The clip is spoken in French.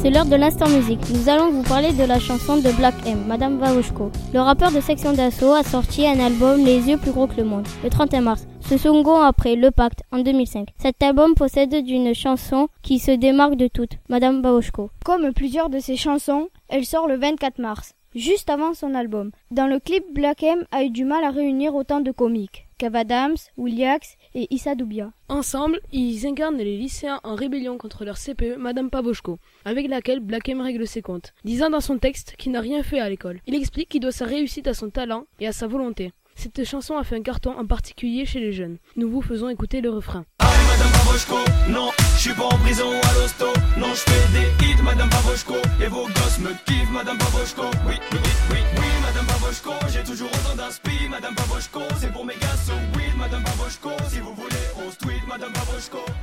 C'est l'heure de l'instant musique. Nous allons vous parler de la chanson de Black M, Madame Babushko. Le rappeur de Section d'Assaut a sorti un album Les yeux plus gros que le monde, le 31 mars. Ce second après Le Pacte, en 2005. Cet album possède d'une chanson qui se démarque de toutes, Madame Babushko. Comme plusieurs de ses chansons, elle sort le 24 mars, juste avant son album. Dans le clip, Black M a eu du mal à réunir autant de comiques. Kev Adams, Williax et Issa Doubia. Ensemble, ils incarnent les lycéens en rébellion contre leur CPE, Madame Babushko, avec laquelle Black M règle ses comptes, disant dans son texte qu'il n'a rien fait à l'école. Il explique qu'il doit sa réussite à son talent et à sa volonté. Cette chanson a fait un carton en particulier chez les jeunes. Nous vous faisons écouter le refrain. Aïe Madame Babushko, non, je suis pas en prison ou à l'hosto. Non, je fais des hits Madame Babushko, et vos gosses me kiffent Madame Babushko. Oui, Madame Babushko, j'ai toujours autant d'inspi Madame Babushko, c'est pour mes gars so weed Madame Babushko. Si vous voulez on se tweet Madame Babushko.